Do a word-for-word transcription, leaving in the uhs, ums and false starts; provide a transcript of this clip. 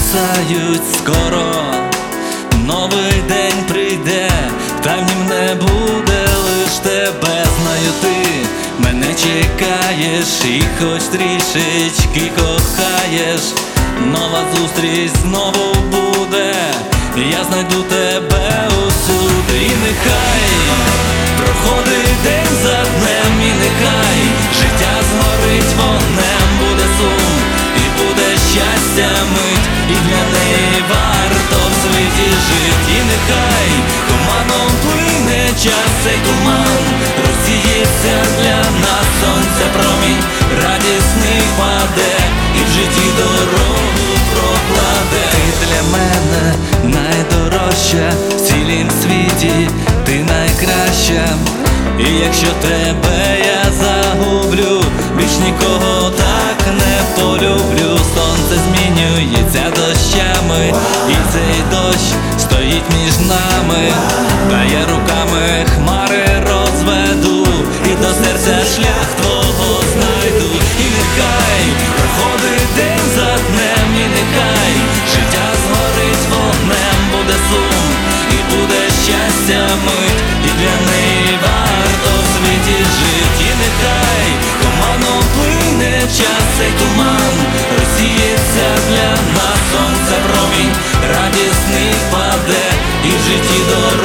згасають скоро, новий день прийде, та в нім не буде лиш тебе. Знаю, ти мене чекаєш і хоч трішечки кохаєш. Нова зустріч знову буде, я знайду тебе усюди. І нехай проходить день за днем, і нехай життя згорить вогнем. Буде сум і буде щастя мить, і для неї варто в світі жить. І нехай туманом плине час, цей туман розсіється для нас, сонця промінь радісний паде, і в житті дорогу прокладе. Ти для мене найдорожча в цілім світі, ти найкраща. І якщо тебе я загублю, більш нікого так не полюблю. Сонце змінюється дощами, і цей дощ стоїть між нами. Та я руками хмари розведу, і до серця шлях твого знайду. І нехай проходить день за днем, і нехай життя згорить вогнем. Буде сум і буде щастя мить, і для неї варто в світі жить. І нехай туманом плине час, цей туман розсіється для нас, сонця промінь радісний паде, і в житті дорога